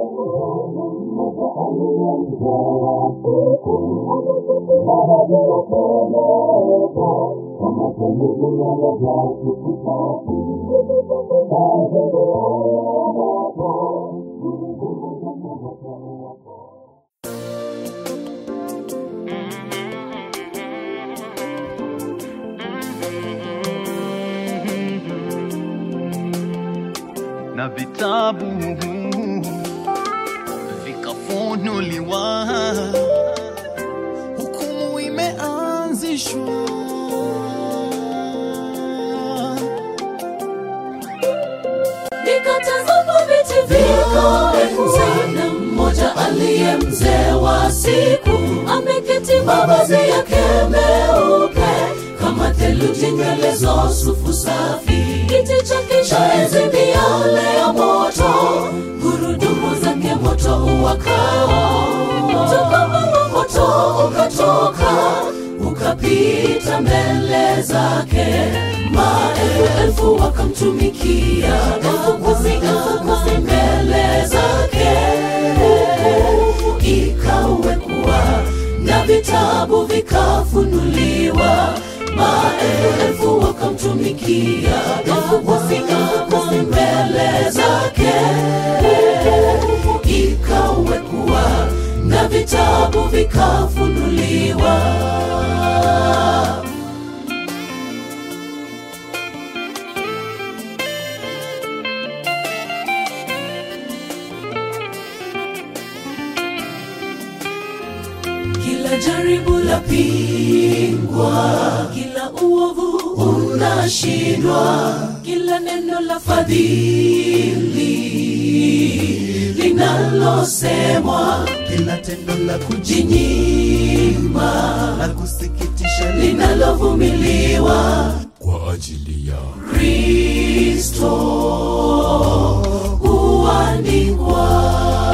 Na vitabu vikafunuliwa, hukumu imeanzishwa. Nikatazama viti viko enzi, na mmoja aliye mzee wa siku ameketi, mavazi yake meupe kama theluji, nywele za sufu safi. Kiti chake cha enzi miale ya moto, gurudumu zake moto uwakao. Mtokamo wa moto ukatoka ukapita mbele zake, maelfu wakamtumikia, elfu kuzi mbele zake. Hukumu ikawekwa na vitabu vikafunuliwa, maelfu wakamtumikia, elfu kuzi mbele zake. Hukumu ikawekwa na vitabu vikafunuliwa. Kila jaribu la pingwa, kila uovu unashindwa, kila neno la fadhili linalosemwa, kila tendo la kujinyima la kusikitisha linalovumiliwa kwa ajili ya Kristo huandikwa.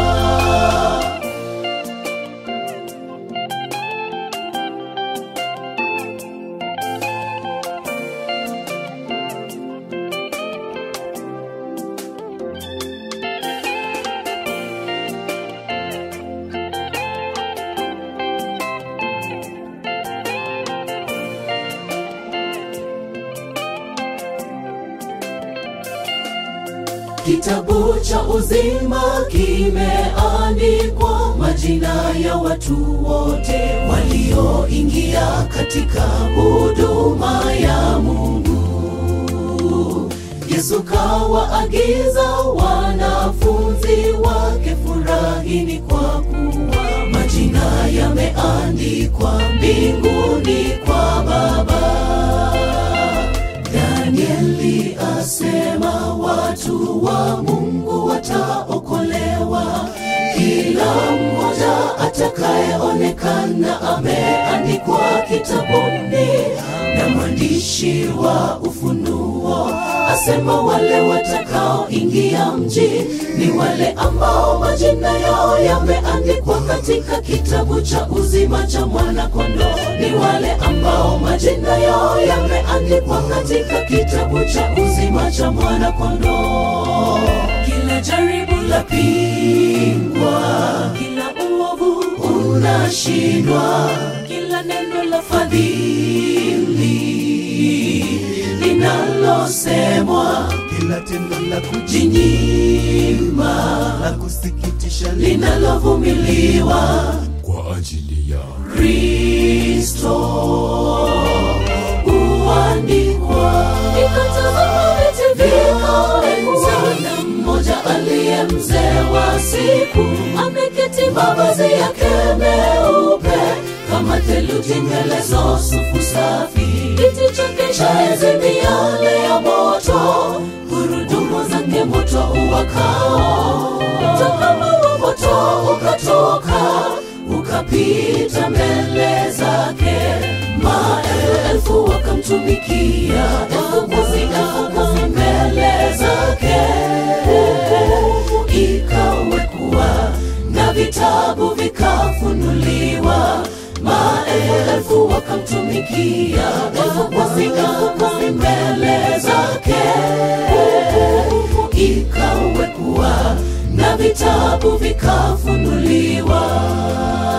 Kitabu cha uzima kimeandikwa majina ya watu wote walioingia katika huduma ya Mungu. Yesu kawaagiza wanafunzi wake, furahini kwa kuwa majina yameandikwa mbinguni kwa Baba. Danieli asema watu wa Mungu wataokolewa, kila mmoja atakayeonekana ameandikwa kitabuni. Na mwandishi wa Ufunuo asema wale watakaoingia mji ni wale ambao majina yao yameandikwa katika kitabu cha uzima cha Mwana-Kondoo. Ni wale ambao majina yao yameandikwa katika kitabu cha uzima cha Mwana-Kondoo. Kila jaribu la pingwa, kila uovu unashindwa, kila neno la fadhili linalosemwa, kila tendo la kujinyima la kusikitisha linalovumiliwa kwa ajili ya Kristo huandikwa. Nikatazama viti viko enzi, na mmoja aliye mzee wa siku ameketi, mavazi yake meupe kama theluji, nywele za sufu safi. Kiti chake cha enzi miale ya moto, gurudumu zake moto uwakao. Mtokamo wa moto ukatoka ukapita mbele zake, maelfu wakamtumikia, elfu kuzi mbele zake. Hukumu ikawekwa na vitabu vikafunuliwa, maelfu wakamtumikia, elfu kuzi mbele zake. Hukumu ikawekwa na na vitabu vikafunuliwa.